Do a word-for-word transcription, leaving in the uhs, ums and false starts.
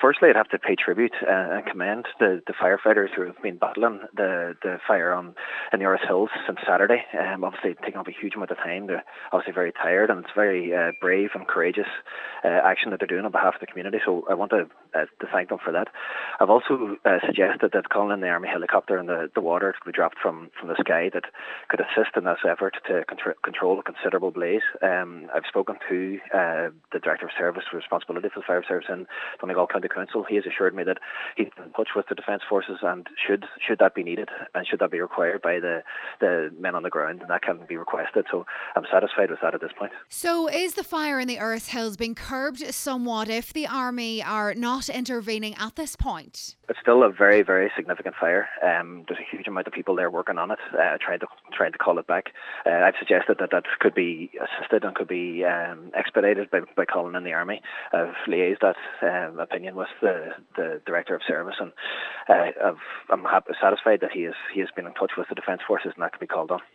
firstly, I'd have to pay tribute uh, and commend the, the firefighters who have been battling the, the fire on in the Earth Hills since Saturday. Um, obviously, taking up a huge amount of time. They're obviously very tired, and it's very uh, brave and courageous uh, action that they're doing on behalf of the community. So I want to uh, to thank them for that. I've also uh, suggested that calling in the Army helicopter and the, the water to be dropped from, from the sky that could assist in this effort to contr- control a considerable blaze. Um, I've spoken to uh, the Director of Service with responsibility for the fire service in Donegal County Council. He has assured me that he's in touch with the Defence Forces, and should should that be needed and should that be required by the, the men on the ground, and that can be requested. So I'm satisfied with that at this point. So is the fire in the Earth Hills being curbed somewhat if the Army are not intervening at this point? It's still a very, very significant fire. Um, there's a huge amount of people there working on it, uh, trying to trying to call it back. Uh, I've suggested that that could be assisted and could be um, expedited by, by calling in the Army. I've liaised that um, opinion with the, the Director of Service, and uh, I've, I'm happy, satisfied that he has he has been in touch with the Defence Forces, and that can be called on.